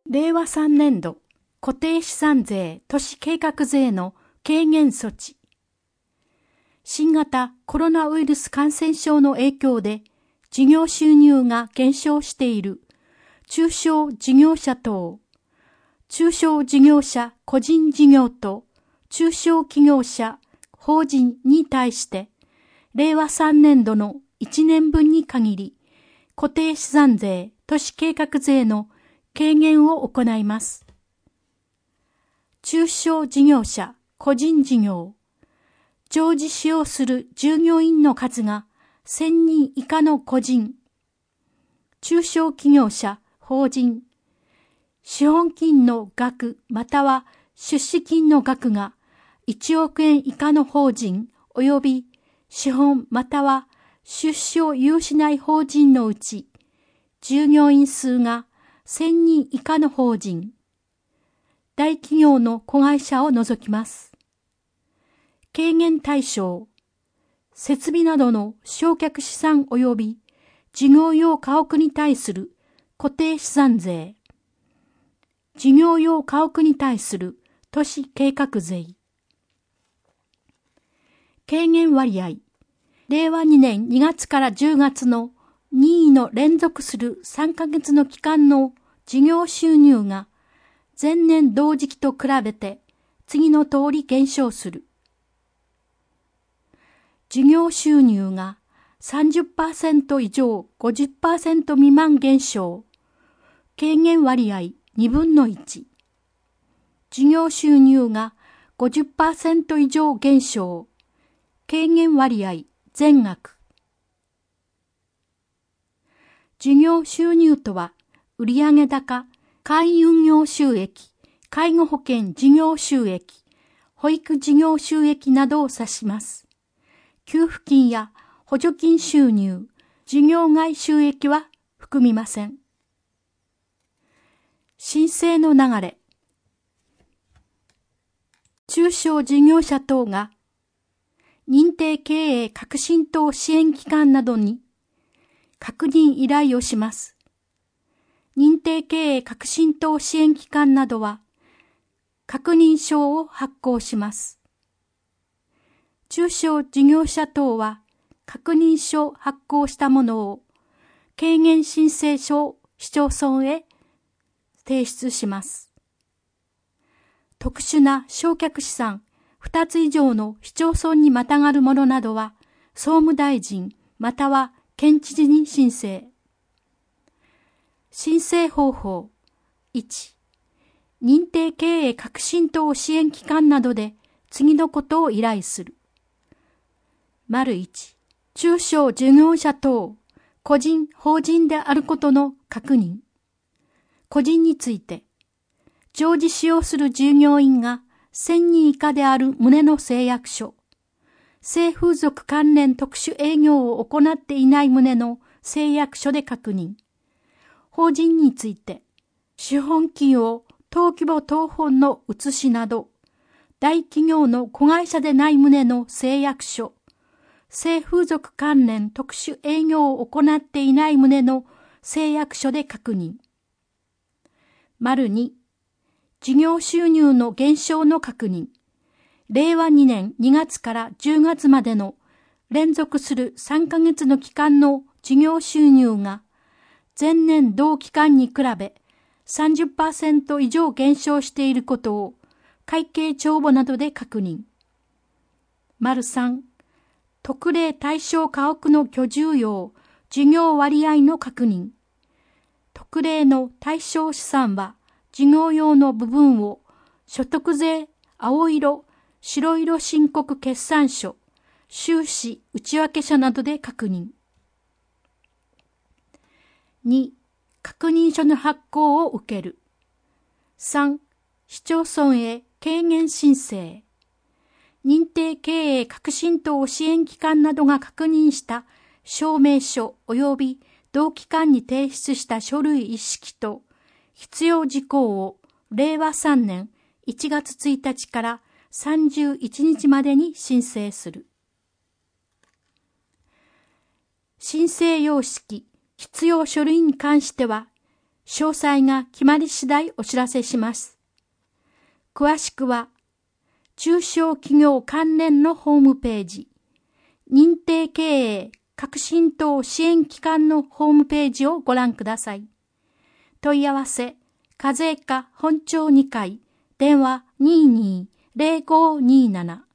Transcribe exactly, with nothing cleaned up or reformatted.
れいわさんねんど固定資産税都市計画税の軽減措置。新型コロナウイルス感染症の影響で事業収入が減少している中小事業者等、中小事業者個人事業と中小企業者法人に対してれいわさんねんどのいちねんぶんに限り固定資産税都市計画税の軽減を行います。中小事業者個人事業、常時使用する従業員の数がせんにん以下の個人、中小企業者法人、資本金の額または出資金の額がいちおくえん以下の法人及び資本または出資を有しない法人のうち、従業員数がせんにん以下の法人、大企業の子会社を除きます。軽減対象、設備などの償却資産及び事業用家屋に対する固定資産税、事業用家屋に対する都市計画税。軽減割合、れいわにねんにがつからじゅうがつの任意の連続するさんかげつの期間の事業収入が前年同時期と比べて次の通り減少する。事業収入が さんじゅっパーセント 以上 ごじゅっパーセント 未満減少。軽減割合にぶんのいち。事業収入が ごじゅっパーセント 以上減少。軽減割合全額。事業収入とは、売上高、会員運用収益、介護保険事業収益、保育事業収益などを指します。給付金や補助金収入、事業外収益は含みません。申請の流れ。中小事業者等が認定経営革新等支援機関などに確認依頼をします。認定経営革新等支援機関などは確認書を発行します。中小事業者等は確認書を発行したものを軽減申請書を市町村へ提出します。特殊な償却資産ふたつ以上の市町村にまたがるものなどは総務大臣または県知事に申請。申請方法。いち、認定経営革新等支援機関などで次のことを依頼する。丸いち、中小事業者等、個人、法人であることの確認。個人について、常時使用する従業員がせんにん以下である旨の誓約書。性風俗関連特殊営業を行っていない旨の誓約書で確認。法人について、資本金を当規模当本の写しなど、大企業の子会社でない旨の誓約書。性風俗関連特殊営業を行っていない旨の誓約書で確認。丸に、事業収入の減少の確認。れいわにねんにがつからじゅうがつまでの連続するさんかげつの期間の事業収入が前年同期間に比べ さんじゅっパーセント 以上減少していることを会計帳簿などで確認。丸さん、特例対象家屋の居住用事業割合の確認。特例の対象資産は事業用の部分を所得税青色、白色申告決算書、収支内訳書などで確認。に、確認書の発行を受ける。さん、市町村へ軽減申請。認定経営革新等支援機関などが確認した証明書及び同機関に提出した書類一式と必要事項をれいわさんねんいちがつついたちからさんじゅういちにちまでに申請する。申請様式、必要書類に関しては、 詳細が決まり次第お知らせします。詳しくは、中小企業関連のホームページ、認定経営革新等支援機関のホームページをご覧ください。問い合わせ、課税課本庁にかい、電話 にじゅうに ゼロごにーなな